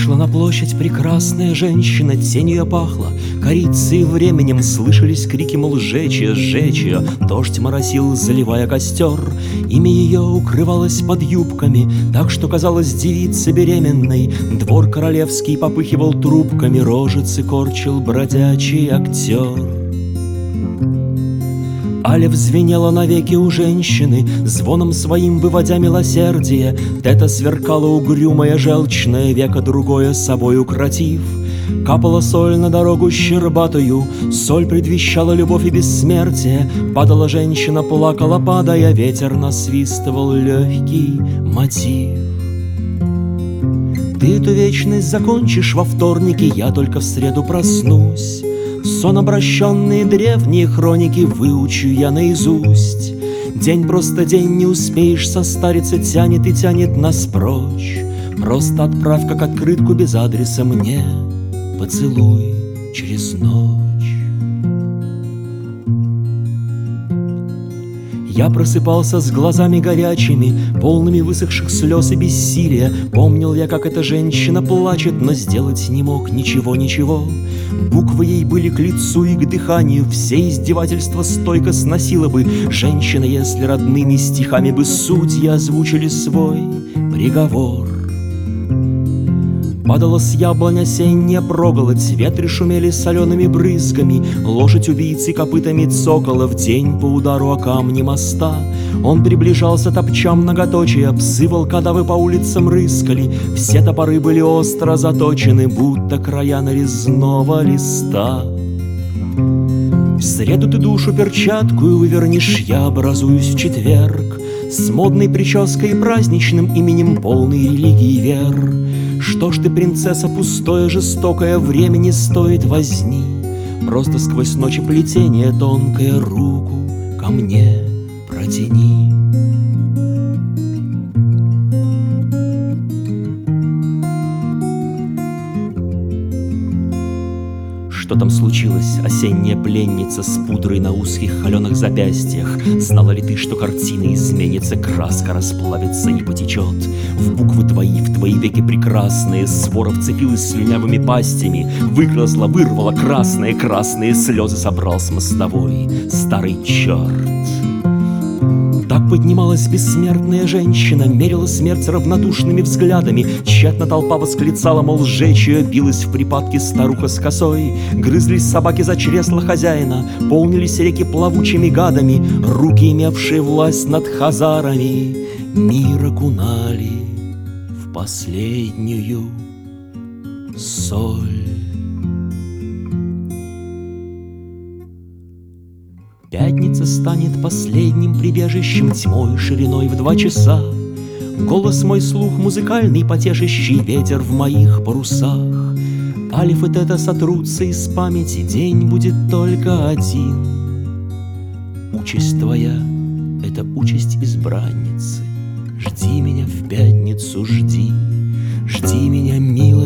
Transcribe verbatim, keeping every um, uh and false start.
Вышла на площадь прекрасная женщина, тень ее пахла корицей и временем. Слышались крики, мол, сжечь ее, сжечь ее. Дождь моросил, заливая костер. Имя ее укрывалось под юбками, так что казалось девица беременной. Двор королевский попыхивал трубками, рожицы корчил бродячий актер. Аля взвенела навеки у женщины, звоном своим выводя милосердие. Тета сверкала угрюмая, желчная, веко другое собой укротив. Капала соль на дорогу щербатую, соль предвещала любовь и бессмертие. Падала женщина, плакала, падая, ветер насвистывал легкий мотив. Ты эту вечность закончишь во вторнике, я только в среду проснусь. Сон обращенные древние хроники выучу я наизусть. День просто день, не успеешь состариться, тянет и тянет нас прочь. Просто отправь как открытку без адреса мне поцелуй через ночь. Я просыпался с глазами горячими, полными высохших слез и бессилия. Помнил я, как эта женщина плачет, но сделать не мог ничего, ничего. Буквы ей были к лицу и к дыханию, все издевательства стойко сносила бы женщина, если родными стихами бы судьи озвучили свой приговор. Падала с яблонь осенняя проголодь, ветры шумели солеными брызгами, лошадь убийцы копытами цокола в день по удару о камни моста. Он приближался, топча многоточия, псы волкодавы по улицам рыскали, все топоры были остро заточены, будто края нарезного листа. В среду ты душу перчаткую вывернешь, я образуюсь в четверг, с модной прической и праздничным именем, полной религии вер. Что ж ты, принцесса пустое, жестокое, время не стоит возни, просто сквозь ночи плетения тонкая руку ко мне протяни. Что там случилось, осенняя пленница с пудрой на узких холеных запястьях? Знала ли ты, что картина изменится, краска расплавится и потечет? В буквы твои, в твои веки прекрасные, свора вцепилась слюнявыми пастями, выгрызла, вырвала красные, красные слезы собрал с мостовой старый черт. Так поднималась бессмертная женщина, мерила смерть равнодушными взглядами. Тщетно толпа восклицала, мол, сжечь ее, билась в припадке старуха с косой. Грызлись собаки за чресло хозяина, полнились реки плавучими гадами. Руки, имевшие власть над хазарами, мир окунали в последнюю соль. Пятница станет последним прибежищем, тьмой шириной в два часа. Голос мой слух музыкальный, потешащий ветер в моих парусах. Алиф и тета сотрутся из памяти, день будет только один. Участь твоя — это участь избранницы. Жди меня в пятницу, жди, жди меня, милая.